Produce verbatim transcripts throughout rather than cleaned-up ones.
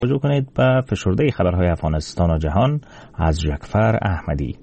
توجه کنید به فشرده خبرهای افغانستان و جهان از جعفر احمدی.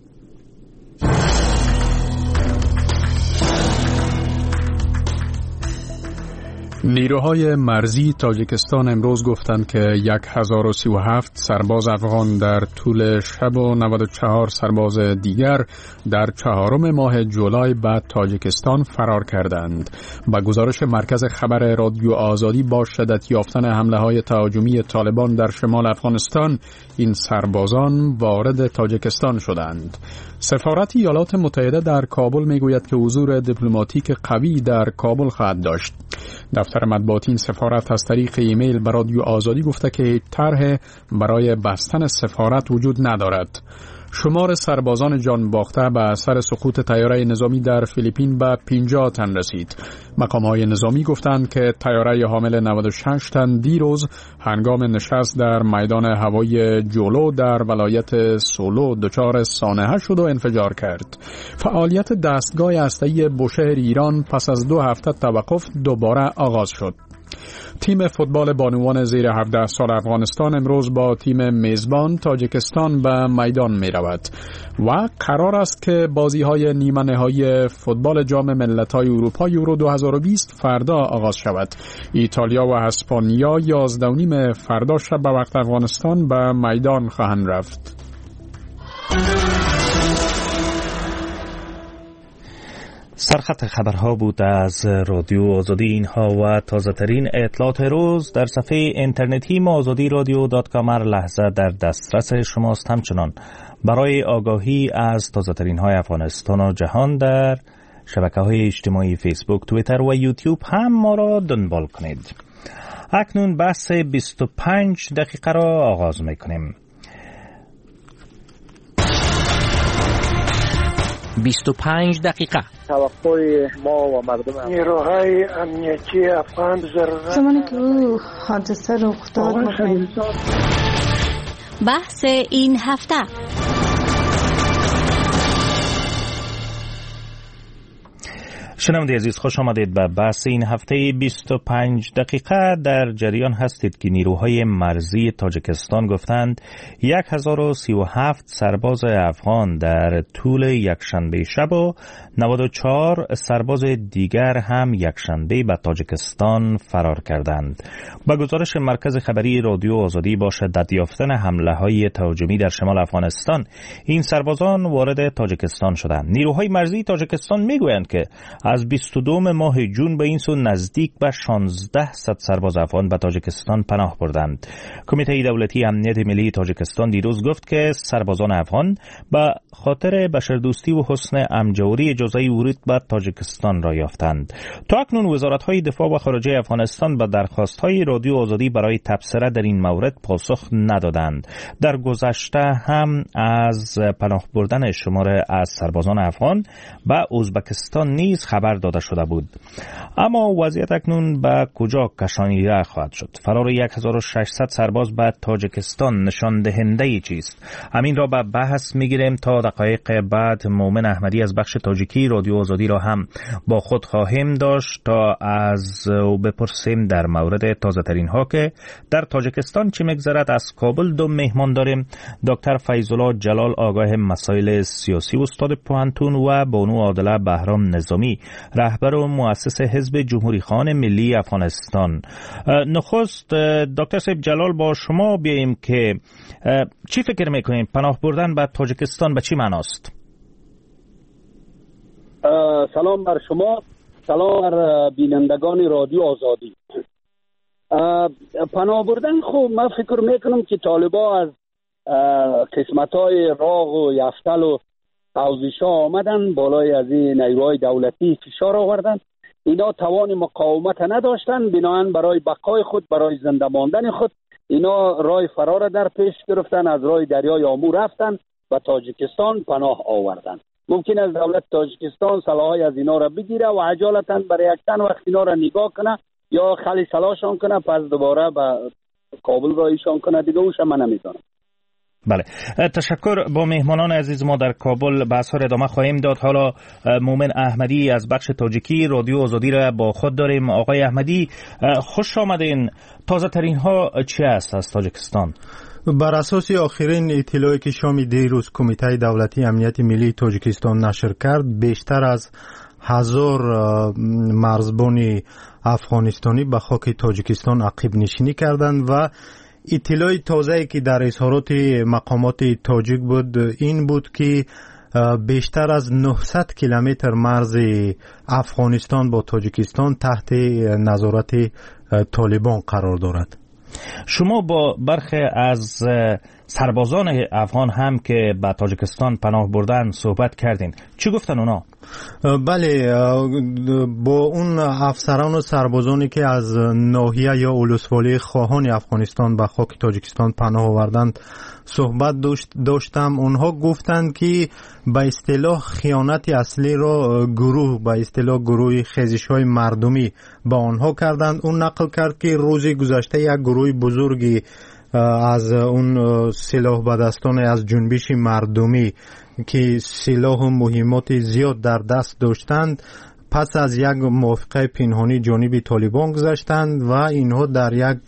نیروهای مرزی تاجیکستان امروز گفتند که هزار و سی و هفت سرباز افغان در طول شب و نود و چهار سرباز دیگر در چهارم ماه جولای به تاجیکستان فرار کردند. با گزارش مرکز خبر رادیو آزادی، با شدت یافتن حمله های تهاجمی طالبان در شمال افغانستان، این سربازان وارد تاجیکستان شدند. سفارت ایالات متحده در کابل میگوید که حضور دیپلماتیک قوی در کابل خواهد داشت. دفتر مطبوعاتی این سفارت از طریق ایمیل به رادیو آزادی گفته که هیچ طرح برای بستن سفارت وجود ندارد. شمار سربازان جان باخته به اثر سقوط طیاره نظامی در فیلیپین به پنجاه تن رسید. مقام‌های نظامی گفتند که طیاره حامل نود و شش تن دیروز هنگام نشست در میدان هوایی جولو در ولایت سولو دچار سانحه شد و انفجار کرد. فعالیت دستگاه هسته‌ای بوشهر ایران پس از دو هفته توقف دوباره آغاز شد. تیم فوتبال بانوان زیر هفده سال افغانستان امروز با تیم میزبان تاجیکستان به میدان می رود و قرار است که بازی های نیمه نهایی فوتبال جام ملت‌های اروپا یورو دو هزار و بیست فردا آغاز شود. ایتالیا و اسپانیا یازده و نیم فردا شب به وقت افغانستان به میدان خواهند رفت. سرخط خبرها بود از رادیو آزادی. اینها و تازه ترین اطلاعات روز در صفحه اینترنتی ما آزادی رادیو دات کام هر لحظه در دسترس شماست. همچنان برای آگاهی از تازه ترین های افغانستان و جهان در شبکه های اجتماعی فیسبوک، توییتر و یوتیوب هم ما را دنبال کنید. اکنون بحث بیست و پنج دقیقه را آغاز میکنیم. بیست و پنج دقیقه. توقع ما و مردم نیروهای امنیتی افغان ضرورت زمانی که او حادثه رخ داد بحث این هفته. شنونده عزیز، خوش آمدید به بحث این هفته بیست و پنج دقیقه. در جریان هستید که نیروهای مرزی تاجیکستان گفتند هزار و سی و هفت سرباز افغان در طول یکشنبه شب و نود و چهار سرباز دیگر هم یکشنبه به تاجیکستان فرار کردند. با گزارش مرکز خبری رادیو آزادی، با شدت یافتن حمله های تهاجمی در شمال افغانستان، این سربازان وارد تاجیکستان شدند. نیروهای مرزی تاجیکستان میگویند که از بیست و دو ماه جون به این سو نزدیک به شانزده صد سرباز افغان به تاجیکستان پناه بردند. کمیته دولتی امنیت ملی تاجیکستان دیروز گفت که سربازان افغان به خاطر بشردوستی و حسن همجوری اجازه ورود به تاجیکستان را یافتند. تا اکنون وزارت‌های دفاع و خارجه افغانستان به درخواست‌های رادیو آزادی برای تبصره در این مورد پاسخ ندادند. در گذشته هم از پناه بردن شمار از سربازان افغان به ازبکستان نیز خبر داده شده بود. اما وضعیت اکنون به کجا کشانیده خواهد شد؟ فرار هزار و ششصد سرباز به تاجیکستان نشان دهنده چیست؟ همین را به بحث میگیریم. تا دقایق بعد مومن احمدی از بخش تاجیکی رادیو آزادی را هم با خود خواهیم داشت تا از او بپرسیم در مورد تازه ترین ها که در تاجیکستان چه میگذرد. از کابل دو مهمان داریم: دکتر فیض‌الله جلال، آگاه مسائل سیاسی، استاد پوهنتون، و بانو عادله بهرام نظامی، رهبر و مؤسس حزب جمهوری خواهان ملی افغانستان. نخست دکتر صاحب جلال، با شما بیاییم که چی فکر میکنید پناه بردن به تاجیکستان به چی معناست؟ سلام بر شما، سلام بر بینندگان رادیو آزادی. پناه بردن، خب من فکر میکنم که طالبا از قسمت‌های راغ و یفتل و حوزشا آمدن بالای از این نیروهای دولتی فشار آوردن. اینا توان مقاومت نداشتن، بنابراین برای بقای خود، برای زنده ماندن خود، اینا راه فرار در پیش گرفتن، از راه دریای آمو رفتن و تاجیکستان پناه آوردن. ممکن است دولت تاجیکستان سلاحی از اینا را بگیره و عجالتا برای یک تن وقت اینا را نگاه کنه یا خالی سلاحشان کنه، پس دوباره به کابل را ایشان کنه. دیگه اوش من نمیدونم. بله، تشکر. با مهمانان عزیز ما در کابل بحث ها را ادامه خواهیم داد. حالا مومن احمدی از بخش تاجیکی رادیو آزادی را با خود داریم. آقای احمدی، خوش آمدین. تازه ترین ها چی است از تاجیکستان؟ بر اساس آخرین اطلاعی که شام دیروز کمیته دولتی امنیت ملی تاجیکستان نشر کرد، بیشتر از هزار مرزبان افغانستانی به خاک تاجیکستان عقب نشینی کردند و اطلاع تازه‌ای که در اظهارات مقامات تاجیک بود این بود که بیشتر از نهصد کیلومتر مرز افغانستان با تاجیکستان تحت نظارت طالبان قرار دارد. شما با برخی از سربازان افغان هم که به تاجیکستان پناه بردن صحبت کردین، چی گفتن اونا؟ بله، با اون افسران و سربازانی که از ناحیه یا اولوسوالی خواهان افغانستان به خاک تاجیکستان پناه آوردند صحبت داشتم. اونها گفتند که به اصطلاح خیانت اصلی را گروه به اصطلاح گروه خیزش‌های مردمی با آنها کردند. اون نقل کرد که روز گذشته یک گروه بزرگی از اون سلاح بدستان از جنبش مردمی که سلاح و مهمات زیاد در دست داشتند پس از یک موافقه پنهانی جانب طالبان گذاشتند و اینها در یک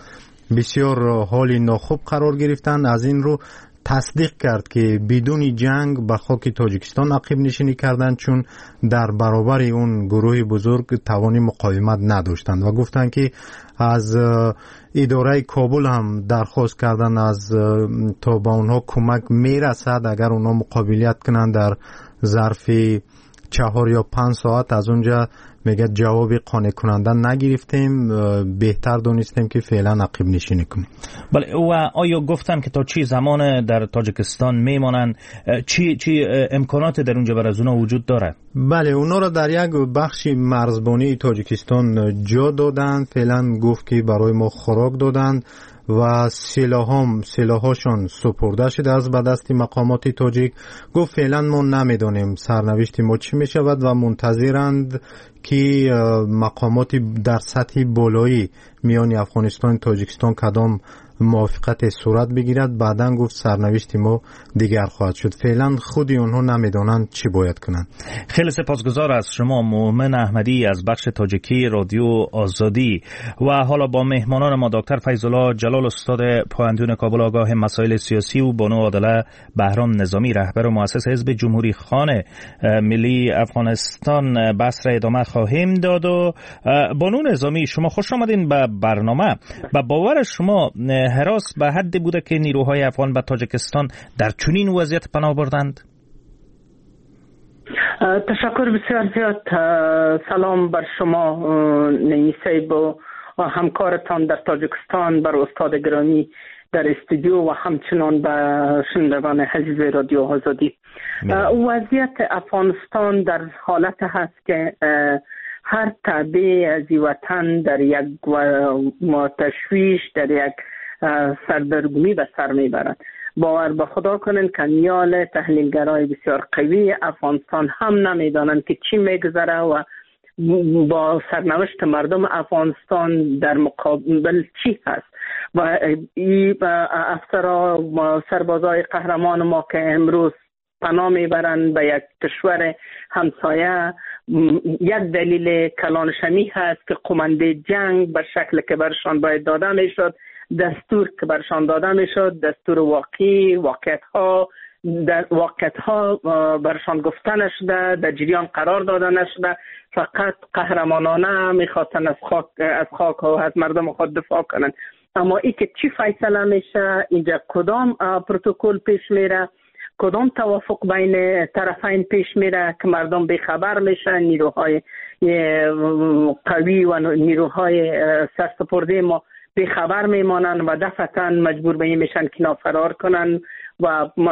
بسیار حال ناخوب قرار گرفتند. از این رو تصدیق کرد که بدون جنگ به خاک تاجیکستان عقب نشینی کردند، چون در برابر اون گروه بزرگ توان مقاومت نداشتند و گفتند که از اداره کابل هم درخواست کردن از تا به اونها کمک میرسد اگر اونها مقابلیت کنند در ظرف چهار یا پنج ساعت. از اونجا میگه جواب قانع کننده نگرفتیم، بهتر دونستیم که فعلا عقب نشینی کنیم. بله، و آیا گفتن که تا چی زمان در تاجیکستان میمانند؟ چی چی امکانات در اونجا برای اونا وجود داره؟ بله، اونا را در یک بخش مرزبانی تاجیکستان جا دادن. فعلا گفت که برای ما خوراک دادن و سلاحام سلاحاشون سپرده شده از به دست مقامات تاجیک. گفت فعلا ما نمیدونیم سرنوشت ما چی میشود و منتظرند که مقامات در سطح بالایی میان افغانستان و تاجیکستان کدام موافقت صورت بگیرد. بعداً گفت سرنوشت ما دیگر خواهد شد. فعلا خودی اونها نمیدونند چی باید کنند. خیلی سپاسگزار از شما مومن احمدی از بخش تاجیکی رادیو آزادی. و حالا با مهمانان ما دکتر فیض‌الله جلال استاد پایندون کابل آگاه مسائل سیاسی و بانو عادله بهرام نظامی رهبر و مؤسس حزب جمهوری خان ملی افغانستان بحث را ادامه خواهیم داد. و بانو نظامی، شما خوش آمدین به برنامه. با باور شما هراس به حد بوده که نیروهای افغان به تاجیکستان در چنین وضعیت پناه بردند؟ تشکر بسیار زیاد. سلام بر شما نیسیب و همکارتان در تاجیکستان، بر استاد گرامی در استودیو و همچنان به شنوندگان عزیز رادیو آزادی. وضعیت افغانستان در حالت هست که هر تابع از وطن در یک تشویش، در یک سردرگمی به سر میبرند. باور به خدا کنن که نیال تحلیلگرای بسیار قوی افغانستان هم نمیدانند که چی میگذره و با سرنوشت مردم افغانستان در مقابل چی هست. و این افسرها و سربازای قهرمان ما که امروز پناه میبرند به یک کشور همسایه، یک دلیل کلانشمی هست که قمنده جنگ به شکل که برشان باید داده میشد، دستور که برشان داده میشد، دستور واقعی، واقعیت ها در واقعیت ها برشان گفته نشده، در جریان قرار داده نشده، فقط قهرمانانه میخواستن از خاک از خاک و از مردم خود دفاع کنند. اما ای که چی فیصله میشه، اینجا کدام پروتکل پیش میره، کدام توافق بین طرفین پیش میره که مردم بیخبر میشن، نیروهای قوی و نیروهای سرسپرده ما بیخبر میمانن و دفعتاً مجبور به این میشن که اینا فرار کنن و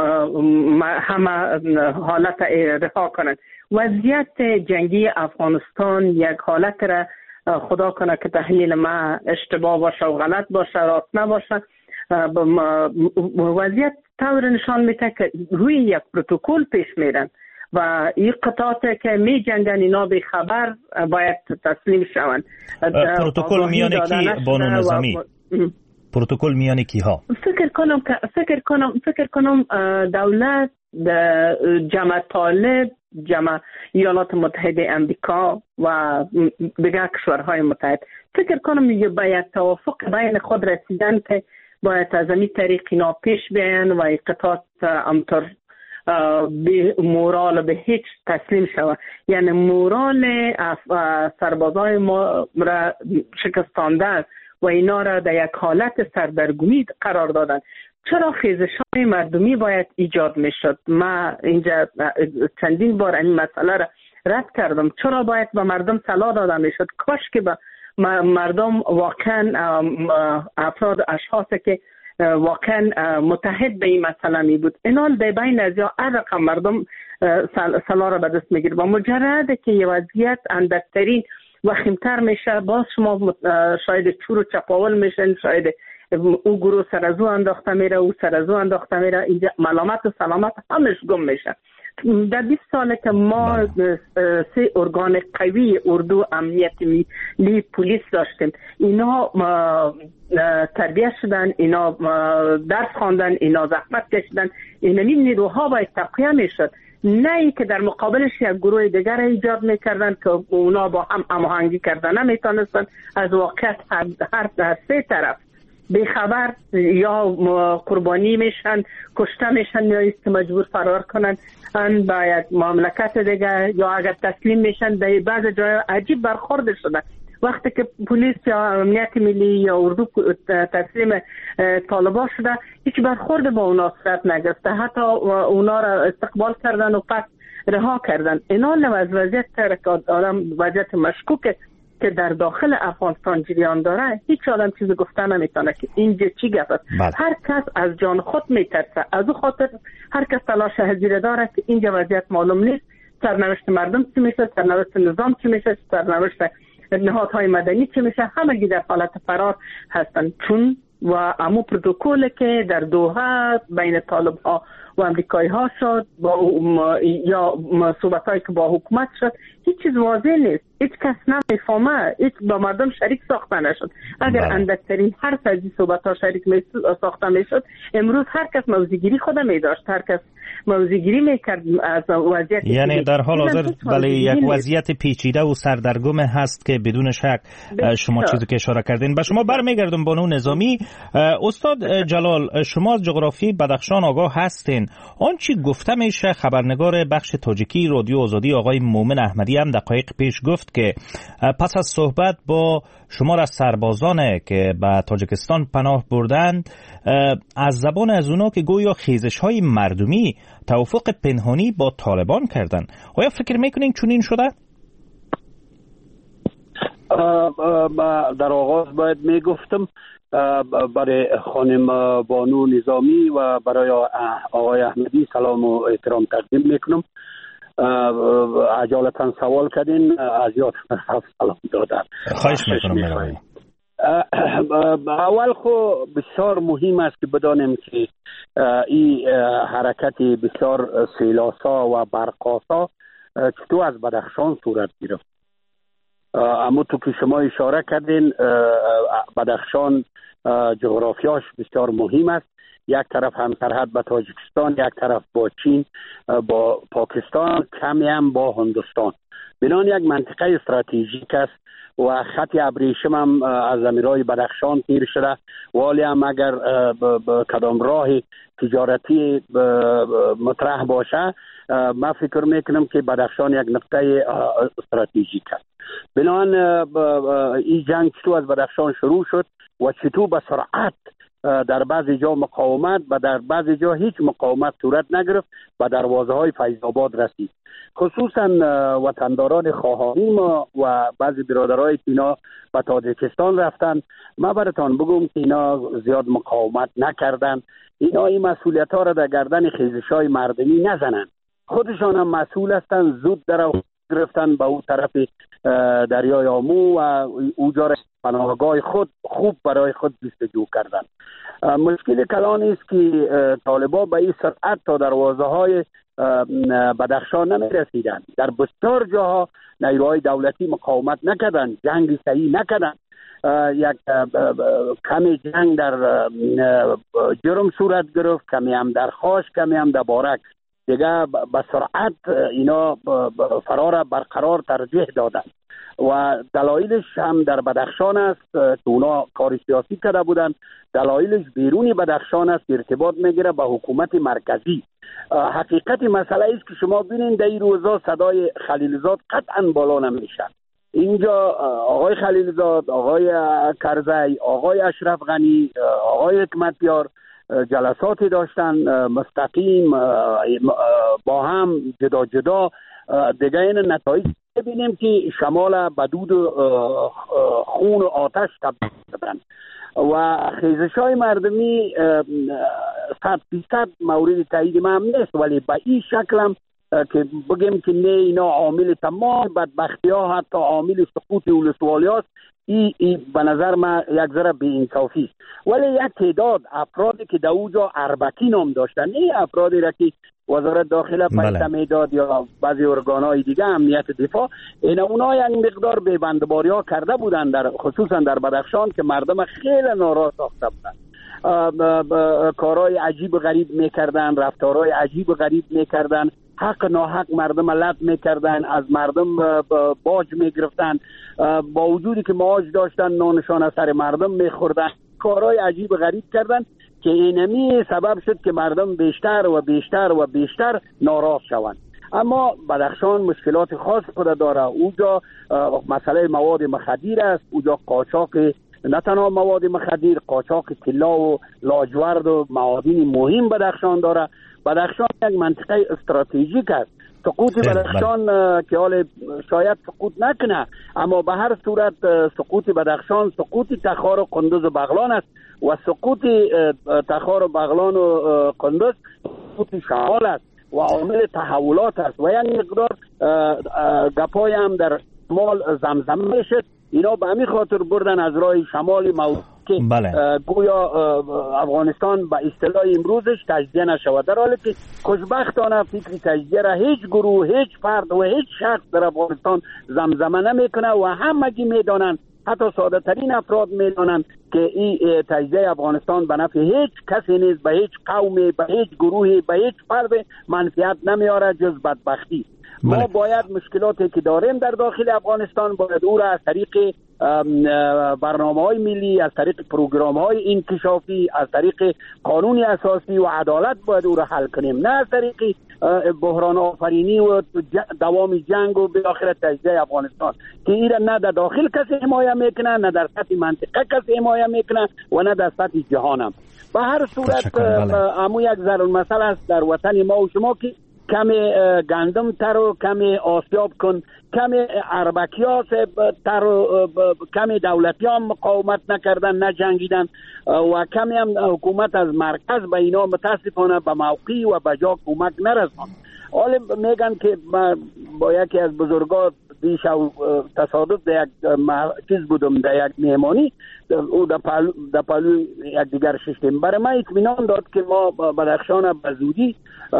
همه حالت رها کنن. وضعیت جنگی افغانستان یک حالت را خدا کنه که تحلیل ما اشتباه باشه و غلط باشه، راست نباشه، وضعیت طور نشان میده که روی یک پروتکل پیش میرن و این قطعات که می جنگن اینا به خبر باید تسلیم شوند. پروتکل میان کی بانو نظامی؟ پروتکل میان کی ها؟ فکر کنم که فکر کنم فکر کنم دولت جمع طالب، جمع ایالات متحده امریکا و دیگر کشورهای متحد فکر کنم یه باید توافق بین خود رسیدن که باید از این طریق اینا پیش بیان و اقتطاعات امطور به مورال به هیچ تسلیم شود. یعنی مورال سربازای ما را شکستاندن و اینا را در یک حالت سردرگمی قرار دادن. چرا خیزش‌های مردمی باید ایجاد میشد؟ ما اینجا چندین بار این مسئله را رد کردم. چرا باید به مردم صلاح داده میشد؟ کاش که به مردم واقعا افراد اشخاصی که واقعا متحد به این مسئله می بود، اینال در بین از یا هر رقم مردم صلاح را به دست میگیره. با مجرد که یه وضعیت اندکترین و خیمتر میشه، باز شما شاید چور و چپاول میشن، شاید او گروه سر از او انداخته میره، او سر از او انداخته میره، اینجا ملامت و سلامت همش گم میشه. در بیست ساله که ما سه ارگان قوی اردو، امنیت ملی، پلیس داشتیم، اینا تربیت شدن، اینا درس خواندن، اینا زحمت کشیدن، اینا نیروها باید تقویه میشد، نه ای که در مقابلش یک گروه دیگر ایجاد میکردن که اونا با هم هماهنگی کردن نمیتونستن. از واقعیت هر در سه طرف بیخبر یا قربانی میشن، کشته میشن، یا است مجبور فرار کنن ان باید مملکت دیگه، یا اگر تسلیم میشن در بعض جای عجیب برخورد شدن. وقتی که پلیس یا امنیت ملی یا اردو تسلیم طالبان شده، هیچ برخورد با اونا صورت نگرفته، حتی اونا را استقبال کردن و پس رها کردن. اینا از وضعیت که آدم وضعیت مشکوک که در داخل افغانستان جریان داره، هیچ آدم چیزی گفته نمیتونه که اینجا چی گفت است. هر کس از جان خود میترسه، از او خاطر هر کس تلاش هزینه داره که اینجا وضعیت معلوم نیست، سرنوشت مردم چی میشه، سرنوشت نظام چی میشه، سرنوشت نهادهای مدنی چی میشه، همگی در حالت فرار هستن. چون و امو پروتکل که در دوحه بین طالب ها و امریکایی ها شد با یا صحبت هایی که با حکومت شد، هیچ چیز واضح نیست، هیچ کس نمیفهمه، هیچ با مردم شریک ساخته نشد. اگر اندکترین هر سازی صحبت ها شریک ساخته میشد، امروز هر کس موضوعگیری خود می داشت، هر کس موضوعگیری میکرد از وضعیت. یعنی در حال حاضر بله یک وضعیت پیچیده و سردرگم هست که بدون شک شما چیزی که اشاره کردین. به شما برمیگردم بانو نظامی. استاد جلال، شما از جغرافی بدخشان آگاه هستین. آن چی گفته میشه، خبرنگار بخش تاجیکی رادیو آزادی آقای مومن احمدی هم دقایق پیش گفت که پس از صحبت با شمار از سربازان که به تاجیکستان پناه بردند، از زبان از اونا که گویا خیزش های مردمی توافق پنهانی با طالبان کردن، آیا فکر میکنین چنین شده؟ در آغاز باید میگفتم برای خانم بانو نظامی و برای آقای احمدی سلام و احترام تقدیم میکنم. عجالتا سوال کردین، از یاد سلام دادن. خواهش میکنم. اول خو بسیار مهم است که بدانیم که این حرکت بسیار سیلاسا و برقاسا چطور از بدخشان صورت گرفت. اما تو که شما اشاره کردین، بدخشان جغرافیاش بسیار مهم است. یک طرف هم سرحد با تاجیکستان، یک طرف با چین، با پاکستان، کمی هم با هندوستان. بنان یک منطقه استراتژیک است و خط ابریشم هم از امیرای بدخشان تیر شده. ولی هم اگر کدام راه تجارتی مطرح باشه، من فکر میکنم که بدخشان یک نقطه استراتژیک است. بنان این جنگ چطور از بدخشان شروع شد و چطور به سرعت در بعضی جا مقاومت و در بعضی جا هیچ مقاومت صورت نگرفت و دروازه های فیض آباد رسید. خصوصا وطنداران خواهانی ما و بعضی برادرای که اینا به تاجیکستان رفتن، ما براتان بگم که اینا زیاد مقاومت نکردن. اینا این مسئولیت ها را در گردن خیزش های مردمی نزنن، خودشان هم مسئول هستن. زود در گرفتن به اون طرف دریای آمو و اوجا پناهگاه خود خوب برای خود جستجو کردن. مشکل کلان است که طالبان به این سرعت تا دروازه های بدخشان نمی رسیدن. در بسیار جاها نیروهای دولتی مقاومت نکردن، جنگ صحیح نکردن. یک کمی جنگ در جرم صورت گرفت، کمی هم در خاش، کمی هم در بارک. دیگه به سرعت اینا فرار برقرار ترجیح دادن و دلایلش هم در بدخشان است که اونا کار سیاسی کرده بودن. دلایلش بیرونی بدخشان است، ارتباط میگیره با حکومت مرکزی. حقیقت مسئله است که شما ببینید در این روزا صدای خلیلزاد قطعا بالا نمیشه. اینجا آقای خلیلزاد، آقای کرزی، آقای اشرف غنی، آقای حکمتیار جلساتی داشتن مستقیم با هم جدا جدا. دیگه این نتایج ببینیم که شمال بدود خون و آتش تبدیل شدن و خیزش های مردمی صد فیصد مورد تایید ما هم نیست، ولی به این شکل هم که بگیم که نه اینا عامل تمام بدبختی ها حتی عامل سقوط ولسوالی هاست، ای, ای به نظر من یک ذره بی‌انصافی است. ولی یک تعداد افرادی که در اوجا اربکی نام داشتن، این افرادی را که وزارت داخله پیسه میداد یا بعضی ارگانهای دیگه امنیت دفاع، این اونا یک مقدار بی‌بندباری ها کرده بودن در خصوصا در بدخشان که مردم خیلی ناراضی ساخته بودن. کارهای عجیب و غریب میکردن، رفتارهای عجیب و غریب میکردن، حق ناحق مردم لط میکردن، از مردم باج میگرفتن، با وجودی که معاش داشتن نانشان از سر مردم میخوردن، کارهای عجیب و غریب کردن که اینمی سبب شد که مردم بیشتر و بیشتر و بیشتر ناراض شوند. اما بدخشان مشکلات خاص خود داره. اونجا مسئله مواد مخدر است، اونجا قاچاق نه تنها مواد مخدر، قاچاق طلا و لاجورد و معادن مهم بدخشان داره. بدخشان یک منطقه استراتژیک است. سقوط بدخشان که حال شاید سقوط نکنه، اما به هر صورت سقوط بدخشان سقوط تخار و قندوز و بغلان است و سقوط تخار و بغلان و قندوز سقوط شمال است و عامل تحولات است و یک مقدار گپای هم در شمال زمزمه میشد. اینا به همین خاطر بردن از راه شمالی موضوع که بله. گویا افغانستان به اصطلاح امروزش تجزیه نشود، در حالی که خوشبختانه فکر تجزیه را هیچ گروه، هیچ فرد و هیچ شخص در افغانستان زمزمه نمیکنه و همگی میدانند، حتی ساده ترین افراد میدانند که این تجزیه افغانستان به نفع هیچ کسی نیست، به هیچ قومی، به هیچ گروهی، به هیچ فرد منفعت نمیاره جز بدبختی. بله. ما باید مشکلاتی که داریم در داخل افغانستان باید او را از طریق برنامه‌های ملی، از طریق پروگرام‌های انکشافی، از طریق قانون اساسی و عدالت باید او را حل کنیم، نه از طریق بحران آفرینی و دوام جنگ و بالاخره تجزیه افغانستان که این را نه در داخل کسی حمایت میکنه، نه در سطح منطقه کسی حمایت میکنه و نه در سطح جهان هم. به هر صورت امو یک ضرورمثل است در وطن ما و شما که کمی گندم تر و کمی آسیاب کن، کمی اربکی ها تر و کمی دولتی ها مقاومت نکردن، نجنگیدن و کمی هم حکومت از مرکز به اینا متاسفانه به موقعی و به جا کمک نرساند. حالا میگن که با یکی از بزرگان دیش و تصادف در یک چیز بودم، در یک مهمانی او در پلو, در پلو یک دیگر ششتیم. برای من اطمینان داد که ما بدخشان به زودی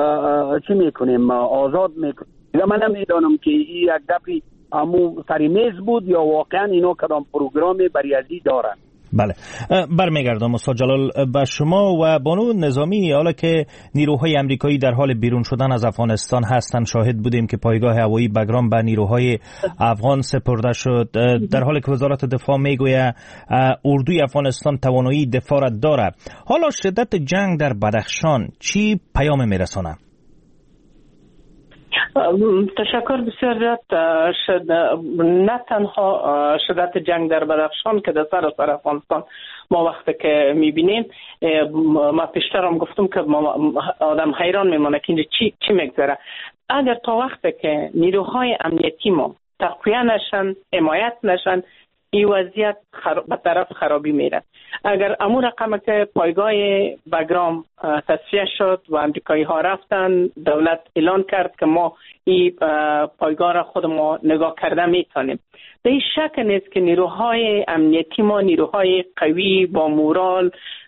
چی میکنیم، آزاد میکنیم. من نمیدانم که این یک دفعی همون سری میز بود یا واقعا اینا کدام پروگرام بریازی دارن. بله، برمیگردم استاد جلال به شما و بانو نظامی. حالا که نیروهای امریکایی در حال بیرون شدن از افغانستان هستند، شاهد بودیم که پایگاه هوایی بگرام به نیروهای افغان سپرده شد، در حالی که وزارت دفاع میگوید اردوی افغانستان توانایی دفاع را دارد. حالا شدت جنگ در بدخشان چی پیام میرسونه؟ تشکر بسیار زیاد. شد نه تنها شدت جنگ در بدخشان که در سراسر افغانستان ما وقتی که میبینیم، ما پیشترم گفتم که آدم حیران میمونه که اینجا چی چی میگذره. اگر تا وقتی که نیروهای امنیتی ما تقویه نشن، حمایت نشن، این وضعیت به طرف خرابی میره. اگر امور رقم که پایگاه بگرام تصفیه شد و امریکایی ها رفتن، دولت اعلان کرد که ما این پایگاه را خود ما نگاه کرده میتونیم. در این شک نیست که نیروهای امنیتی ما نیروهای قوی با مورال،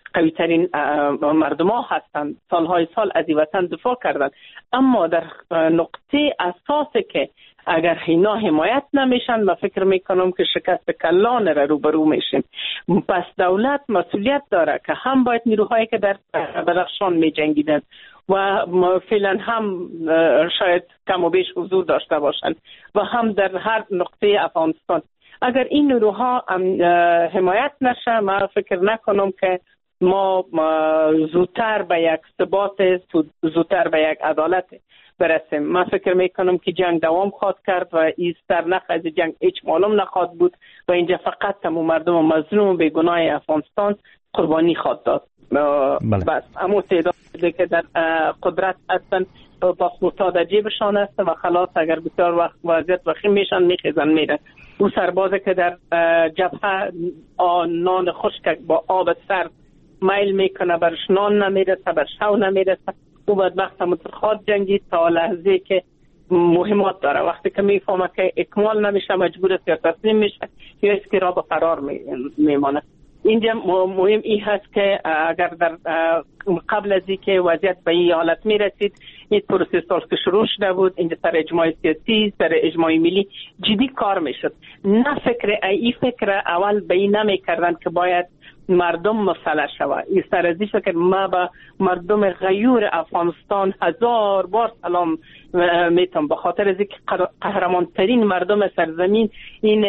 قوی ترین مردم ها هستند، سالهای سال از این وطن دفاع کردند، اما در نقطه اساسی که اگر اینا حمایت نمیشن ما فکر میکنم که شکست کلان را روبرو میشیم. پس دولت مسئولیت داره که هم باید نیروهایی که در بدخشان میجنگیدند و فعلا هم شاید کم و بیش حضور داشته باشند و هم در هر نقطه افغانستان، اگر این نیروها حمایت نشه ما فکر نکنم که ما زودتر به یک ثبات، زودتر به یک عدالت برسیم. من فکر میکنم که جنگ دوام خواهد کرد و این سرنخ از جنگ هیچ معلوم نخواهد بود و اینجا فقط تمام مردم مظلوم بیگناه افغانستان قربانی خواهد داد. بله. بس اما تعدادی که در قدرت هستن پاسپورت در جیبشان است و خلاص اگر بسیار وقت وضعیت وخیم میشن میخیزن میرن. او سربازی که در جبهه نان خشک با آب سرد میل میکنه برش نان نمیرسه، برش هوا نمیرسه، او بدبخت متخواد جنگید تا لحظه که مهمات داره. وقتی که میفهمه که اکمال نمیشه مجبور است یا تسلیم میشه یا اسکی را به فرار میمانه. اینجا مهم این هست که اگر در قبل از اینکه وضعیت به این حالت میرسید این پروسه سال که شروع شده بود، اینجا سر اجماع سیاسی، سر اجماع ملی جدی کار میشد. نه فکر این فکر اول به این نمیکردن که باید مردم مسئله شود. این سر از این فکر ما به مردم غیور افغانستان هزار بار سلام میتونم، به خاطر از اینکه قهرمان ترین مردم سرزمین این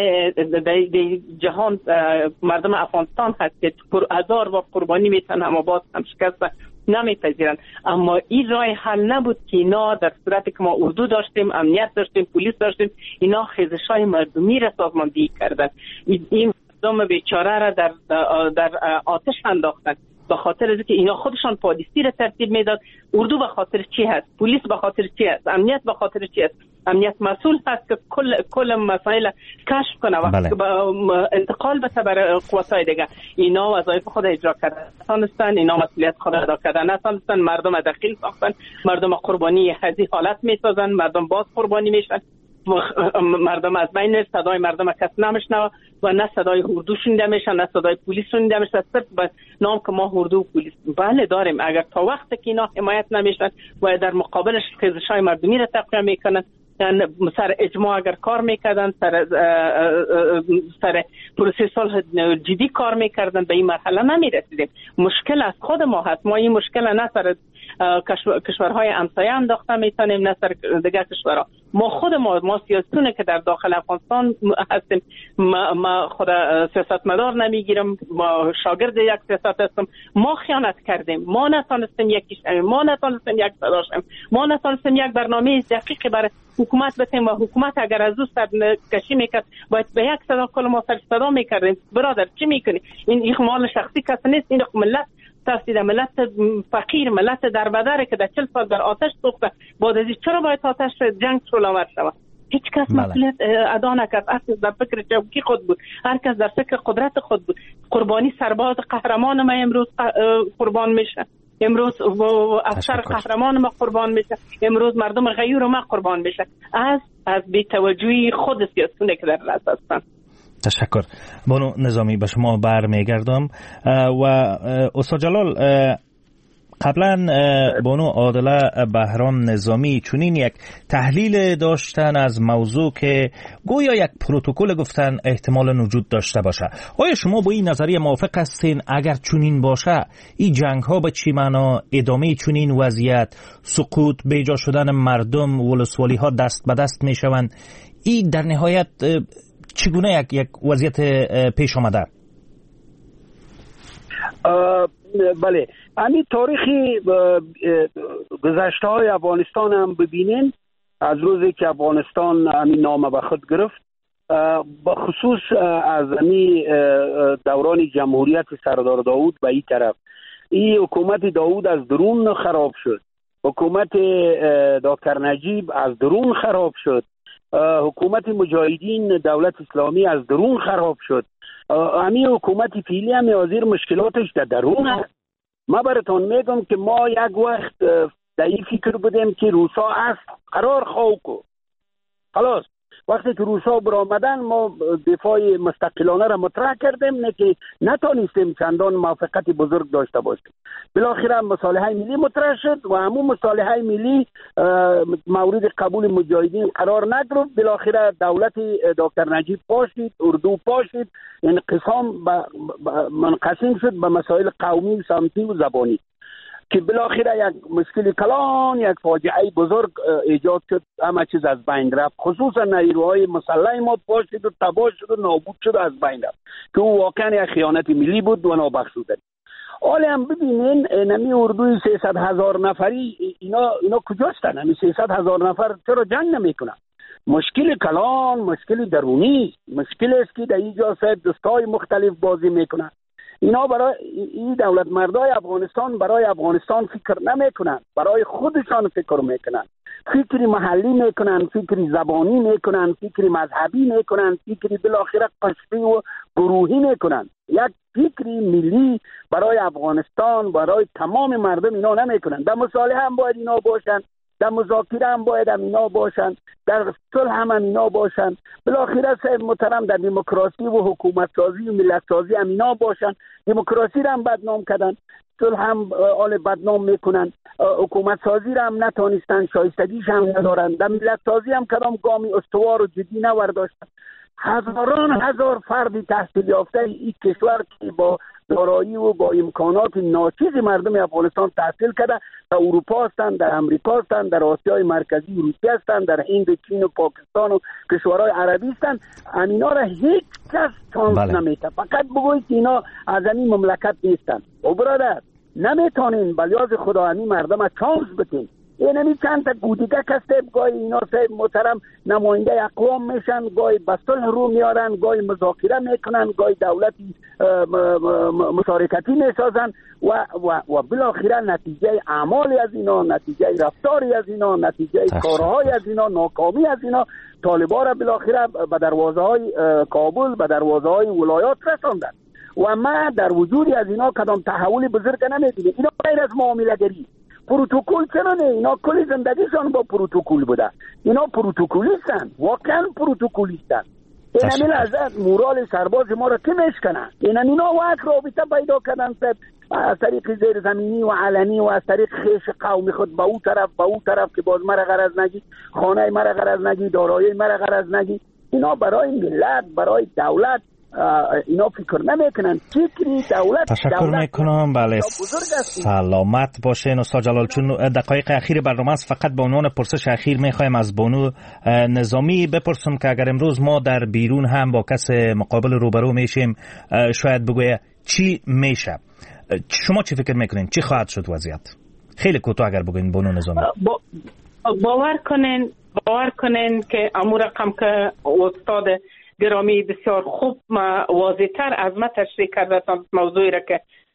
جهان مردم افغانستان هست که هزار بار قربانی میتونن اما باز هم شکست نمیپذیرن. اما این راه حل نبود که اینا در صورتی که ما اردو داشتیم، امنیت داشتیم، پلیس داشتیم، اینا خیزش‌های مردمی را سازماندهی کردن. این مردم بیچاره را در در آتش انداختن به خاطر اینکه اینا خودشان پالیسی را ترتیب میداد. اردو به خاطر چی هست؟ پلیس به خاطر چی هست؟ امنیت به خاطر چی هست؟ امنیت مسئول هست که کل کل مسائل کشف کنه و بله. انتقال بده برای قوت‌های دیگه. اینا وظایف خود اجرا کردن نتونستن، اینا مسئولیت خود ادا کردن نتونستن، مردم دخیل ساختن، مردم قربانی هذه حالت میسازن، مردم باز قربانی میشن، مردم از بین صدای مردم کس نمیشنوه و نه صدای اردو شنیده میشه نه صدای پلیس شنیده میشه، صرف به نام که ما اردو و پلیس بله داریم. اگر تا وقتی که اینا حمایت نمیشن و در مقابلش خیزش‌های مردمی را تقویه میکنن، سر اجماع اگر کار میکردن، سر سر پروسه صلح جدی کار میکردن، به این مرحله نمیرسیدیم. مشکل از خود ما هست. ما این مشکل نه سر کشورهای همسایه انداخته میتونیم نه سر دیگر کشورها. ما خود ما ما سیاستونه که در داخل افغانستان هستیم. ما, ما خود سیاستمدار نمیگیرم، ما شاگرد یک سیاست هستم. ما خیانت کردیم، ما نتونستیم یکیش ما نتونستیم یک صداشیم، ما نتونستیم یک برنامه دقیقی برای حکومت بتیم و حکومت اگر از او سر کشی میکرد باید به یک صدا کل ما سر صدا میکردیم. برادر چی میکنی؟ این این مال شخصی کس نیست، این ملت ترسید، ملت فقیر، ملت در بدره که در چل سال در آتش سوخته. بعد از چرا باید آتش جنگ شروع آور شود؟ هیچ کس مسئولیت ادا نکرد. هر کس در فکر چوکی خود بود، هر کس در فکر قدرت خود بود. قربانی سرباز قهرمان ما امروز قربان میشه، امروز افسر قهرمان ما قربان میشه، امروز مردم غیور ما قربان میشه از از بی‌توجهی خود سیاستونه که در رأس هستن. تشکر. بانو نظامی به شما برمیگردم و استاد جلال قبلا بانو عادله بهرام نظامی چنین یک تحلیل داشتن از موضوع که گویا یک پروتکل گفتن احتمال وجود داشته باشه. آیا شما با این نظریه موافق هستین؟ اگر چنین باشه این جنگ ها به چی معنا؟ ادامه چنین وضعیت، سقوط، بیجا شدن مردم، ولسوالی ها دست به دست می شوند، این در نهایت چگونه یک یک وضعیت پیش آمده؟ بله، همین تاریخی گذشته های افغانستان هم ببینین، از روزی که افغانستان همین نام به خود گرفت، بخصوص از همین دوران جمهوریت سردار داود به این طرف، این حکومت داود از درون خراب شد، حکومت دکتر نجیب از درون خراب شد، حکومت مجاهدین دولت اسلامی از درون خراب شد. همین حکومت فعلی هم حاضر مشکلاتش در درون است. ما براتون میگم که ما یک وقت در این فکر بودیم که روسا است قرار خواه کو خلاص وقتی که روسا برآمدن ما دفاع مستقلانه را مطرح کردیم، نه که نتونستیم چندان موافقت بزرگ داشته باشیم. بالاخره مصالحه ملی مطرح شد و همون مصالحه ملی مورد قبول مجاهدین قرار نگرفت. بالاخره دولت دکتر نجیب پاشید، اردو پاشید، انقسام منقسم شد به مسائل قومی، سمتی و زبانی که بالاخره یک مشکل کلان، یک فاجعه بزرگ ایجاد شد، همه چیز از بین رفت، خصوصا نیروهای مسلح ما پاشید و تباه شد و نابود شد، از بین رفت که او واقعا یک خیانت ملی بود و نابخشودنی. حالا هم ببینین نمی اردوی سیصد هزار نفری اینا اینا کجاستن؟ همین سیصد هزار نفر چرا جنگ نمیکنن؟ مشکل کلان، مشکل درونی، مشکل است که در اینجا صاحب دستای مختلف بازی میکنن. اینا برای این دولت مردای افغانستان برای افغانستان فکر نمیکنن، برای خودشان فکر میکنن، فکری محلی میکنن، فکری زبانی میکنن، فکری مذهبی میکنن، فکری بالاخره قشری و گروهی میکنن. یک فکری ملی برای افغانستان، برای تمام مردم اینا نمیکنن. در مصالحه هم باید اینا باشن، در مذاکره هم باید هم اینا باشن، در صلح هم, هم اینا باشن، بالاخره صاحب محترم در دموکراسی و حکومت سازی و ملت سازی هم اینا باشن. دموکراسی را هم بدنام کردن، صلح هم آل بدنام میکنن، حکومت سازی را هم نتونستن، شایستگیش هم ندارن، در ملت سازی هم کدام گامی استوار و جدی نورداشتن. هزاران هزار فرد تحصیل یافته این کشور که با دارایی و با امکانات ناچیز مردم افغانستان تحصیل کرده در اروپا هستند، در امریکا هستند، در آسیای مرکزی و روسیه هستند، در هند و چین و پاکستان و کشورهای عربی هستند. اینا را هیچ کس چانس بله. نمیده. فقط بگوید که اینا از این مملکت نیستند. او برادر نمیتونین بلیاز خدا همین مردم چانس بتین. این همی چند تا گودیگه کسته گاهی اینا صاحب محترم نماینده اقوام میشن، گاهی بستل رو میارن، گاهی مذاکره میکنن، گاهی دولتی مشارکتی میسازن و, و, و بالاخره نتیجه اعمالی از اینا، نتیجه رفتاری از اینا، نتیجه کارهای از اینا، ناکامی از اینا طالبان را بالاخره به دروازه های کابل، به دروازه های ولایات رساندن و ما در وجودی از اینا کدام تحول بزرگ نمیدونیم. اینا غیر از معامله گری پروتکل چرا نه؟ اینا کل زندگیشان با پروتکل بوده، اینا پروتکلیستن، واقعا پروتکلیستن. این همین لحظه مورال سرباز ما را که میشکنن. این اینا واقع رابطه پیدا کردن از طریق زیر زمینی و علنی و از طریق خیش قومی خود به او طرف به او طرف که باز مرا غرض نگی، خانه مرا غرض نگی، دارایی مرا غرض نگی. اینا برای ملت، برای دولت اینا فکر نمیکنن. فکری دولت تشکر میکنم. بله سلامت باشین استاد جلال. چون دقایق اخیر برنامه است، فقط به عنوان پرسش اخیر میخوایم از بانو نظامی بپرسم که اگر امروز ما در بیرون هم با کس مقابل روبرو میشیم، شاید بگویه چی میشه، شما چی فکر میکنین؟ چی خواهد شد وضعیت؟ خیلی کوتاه اگر بگوین بانو نظامی. با... باور کنین باور کنین که امور رقم که استاد گرامی بسیار خوب واضح تر از ما تشریح کردن موضوعی را که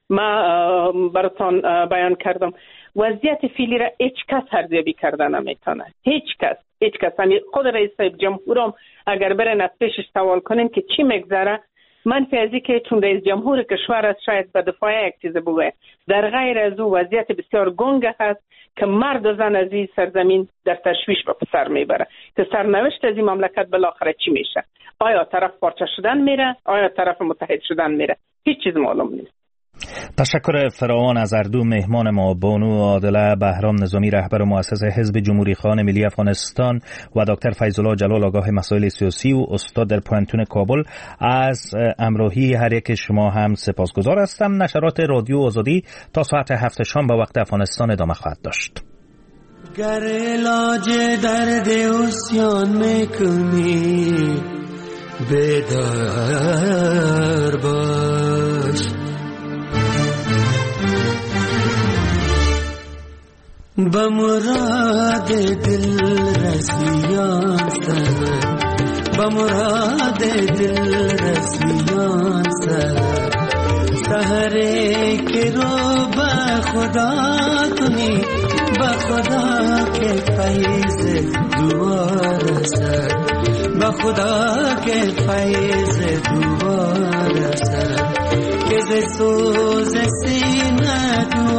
ما براتان بیان کردم. وضعیت فعلی را هیچ کس ارزیابی کردن نمیتونه، هیچ کس هیچ کس یعنی خود رئیس جمهورم اگر برن از پیشش سوال کنین که چی میگذره، من فیزی که چون رئیس جمهور کشور است شاید به دفاع یک چیز بگه، در غیر از او وضعیت بسیار گنگ هست که مرد و زن از این سرزمین در تشویش به سر میبره که سرنوشت از این مملکت بالاخره چی میشه. آیا طرف پارچه شدن میره، آیا طرف متحد شدن میره، هیچ چیز معلوم نیست. تشکر فراوان از اردو مهمان ما بانو عادله بهرام نظامی، رهبر مؤسس حزب جمهوری خواهان ملی افغانستان و دکتر فیض الله جلال آگاه مسائل سیاسی و استاد در پوانتون کابل. از همراهی هر یک شما هم سپاسگزار هستم. نشرات رادیو آزادی تا ساعت هفت شام به وقت افغانستان ادامه خواهد داشت. گر علاج درد عصیان میکنی بیدار باش، به مراد دل رسیان سر، به مراد دل رسیان سر، سحری که رو به خدا کنی، به خدا که فیض دوار سر، به خدا که فیض دوار سر، که ز سوز سینه